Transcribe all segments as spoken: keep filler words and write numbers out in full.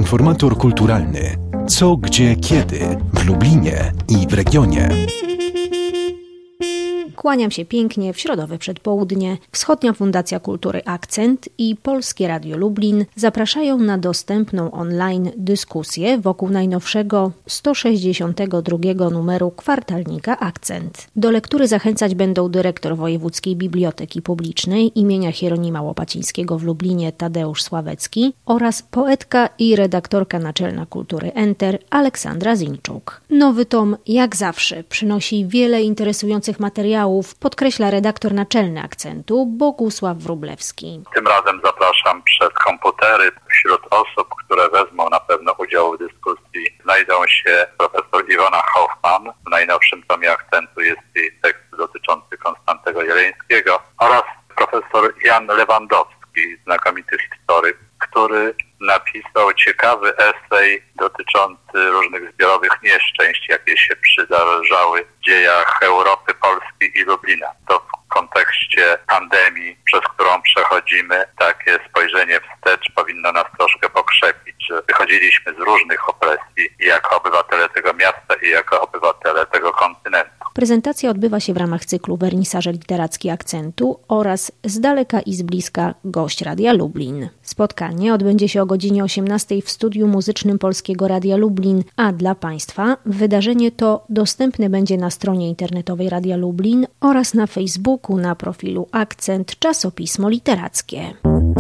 Informator kulturalny. Co, gdzie, kiedy w Lublinie i w regionie. Kłaniam się pięknie w środowe przedpołudnie. Wschodnia Fundacja Kultury Akcent i Polskie Radio Lublin zapraszają na dostępną online dyskusję wokół najnowszego sto sześćdziesiątego drugiego numeru kwartalnika Akcent. Do lektury zachęcać będą dyrektor Wojewódzkiej Biblioteki Publicznej imienia Hieronima Łopacińskiego w Lublinie Tadeusz Sławecki oraz poetka i redaktorka naczelna Kultury Enter Aleksandra Zińczuk. Nowy tom, jak zawsze, przynosi wiele interesujących materiałów, podkreśla redaktor naczelny Akcentu Bogusław Wróblewski. Tym razem zapraszam przed komputery. Wśród osób, które wezmą na pewno udział w dyskusji, znajdą się profesor Iwona Hoffman. W najnowszym tomie Akcentu jest jej tekst dotyczący Konstantego Jeleńskiego oraz profesor Jan Lewandowski, znakomity historyk, który napisał ciekawy esej dotyczący różnych zbiorowych nieszczęść, jakie się przydarzały w dziejach Europy, Polski i Lublina. To w kontekście pandemii, przez którą przechodzimy, takie spojrzenie wstecz powinno nas troszkę pokrzepić, że wychodziliśmy z różnych opresji i jako obywatele tego miasta i jako obywatele tego kontynentu. Prezentacja odbywa się w ramach cyklu Wernisaże Literacki Akcentu oraz z daleka i z bliska gość Radia Lublin. Spotkanie odbędzie się o godzinie osiemnastej w studiu muzycznym Polskiego Radia Lublin, a dla Państwa wydarzenie to dostępne będzie na stronie internetowej Radia Lublin oraz na Facebooku na profilu Akcent Czasopismo Literackie.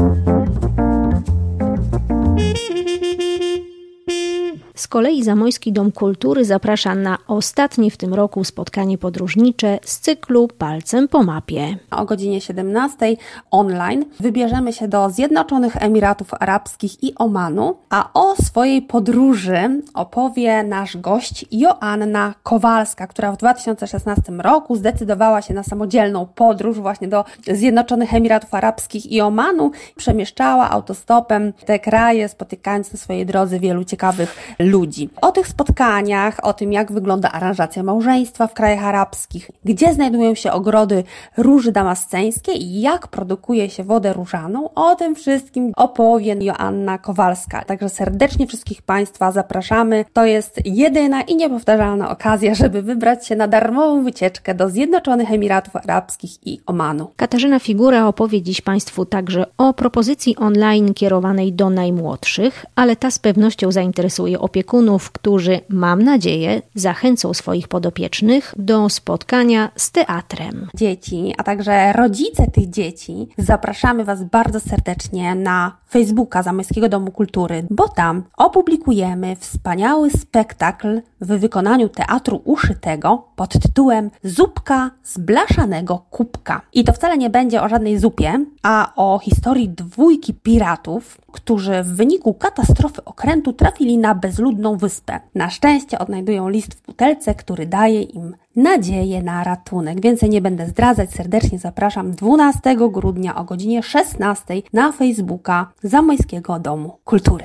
Z kolei Zamojski Dom Kultury zaprasza na ostatnie w tym roku spotkanie podróżnicze z cyklu Palcem po mapie. O godzinie siedemnastej online wybierzemy się do Zjednoczonych Emiratów Arabskich i Omanu, a o swojej podróży opowie nasz gość Joanna Kowalska, która w dwa tysiące szesnastym roku zdecydowała się na samodzielną podróż właśnie do Zjednoczonych Emiratów Arabskich i Omanu. Przemieszczała autostopem te kraje, spotykając na swojej drodze wielu ciekawych ludzi. O tych spotkaniach, o tym, jak wygląda aranżacja małżeństwa w krajach arabskich, gdzie znajdują się ogrody róży damasceńskie i jak produkuje się wodę różaną, o tym wszystkim opowie Joanna Kowalska. Także serdecznie wszystkich Państwa zapraszamy. To jest jedyna i niepowtarzalna okazja, żeby wybrać się na darmową wycieczkę do Zjednoczonych Emiratów Arabskich i Omanu. Katarzyna Figura opowie dziś Państwu także o propozycji online kierowanej do najmłodszych, ale ta z pewnością zainteresuje opiekunów, którzy, mam nadzieję, zachęcą swoich podopiecznych do spotkania z teatrem. Dzieci, a także rodzice tych dzieci, zapraszamy Was bardzo serdecznie na Facebooka Zamojskiego Domu Kultury, bo tam opublikujemy wspaniały spektakl w wykonaniu Teatru Uszytego pod tytułem Zupka z blaszanego kubka. I to wcale nie będzie o żadnej zupie, a o historii dwójki piratów, którzy w wyniku katastrofy okrętu trafili na bezludną wyspę. Na szczęście odnajdują list w butelce, który daje im nadzieję na ratunek. Więcej nie będę zdradzać. Serdecznie zapraszam dwunastego grudnia o godzinie szesnastej na Facebooka Zamojskiego Domu Kultury.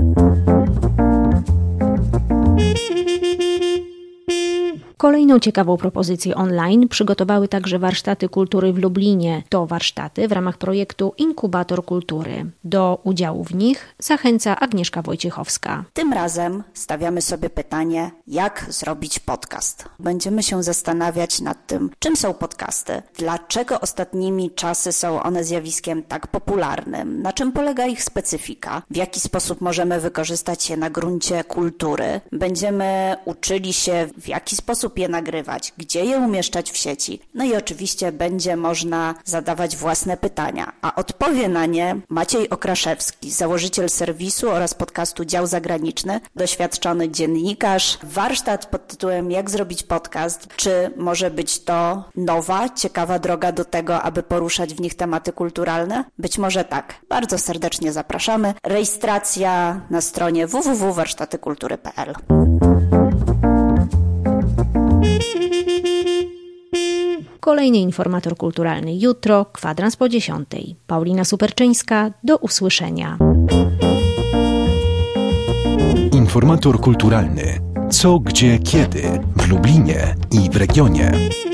Kolejną ciekawą propozycję online przygotowały także warsztaty kultury w Lublinie. To warsztaty w ramach projektu Inkubator Kultury. Do udziału w nich zachęca Agnieszka Wojciechowska. Tym razem stawiamy sobie pytanie, jak zrobić podcast. Będziemy się zastanawiać nad tym, czym są podcasty, dlaczego ostatnimi czasy są one zjawiskiem tak popularnym, na czym polega ich specyfika, w jaki sposób możemy wykorzystać je na gruncie kultury. Będziemy uczyli się, w jaki sposób je nagrywać, gdzie je umieszczać w sieci. No i oczywiście będzie można zadawać własne pytania, a odpowie na nie Maciej Okraszewski, założyciel serwisu oraz podcastu Dział Zagraniczny, doświadczony dziennikarz. Warsztat pod tytułem Jak zrobić podcast? Czy może być to nowa, ciekawa droga do tego, aby poruszać w nich tematy kulturalne? Być może tak. Bardzo serdecznie zapraszamy. Rejestracja na stronie w w w kropka warsztaty kultury kropka p l. Kolejny informator kulturalny jutro, kwadrans po dziesiątej. Paulina Superczyńska, do usłyszenia. Informator kulturalny. Co, gdzie, kiedy w Lublinie i w regionie.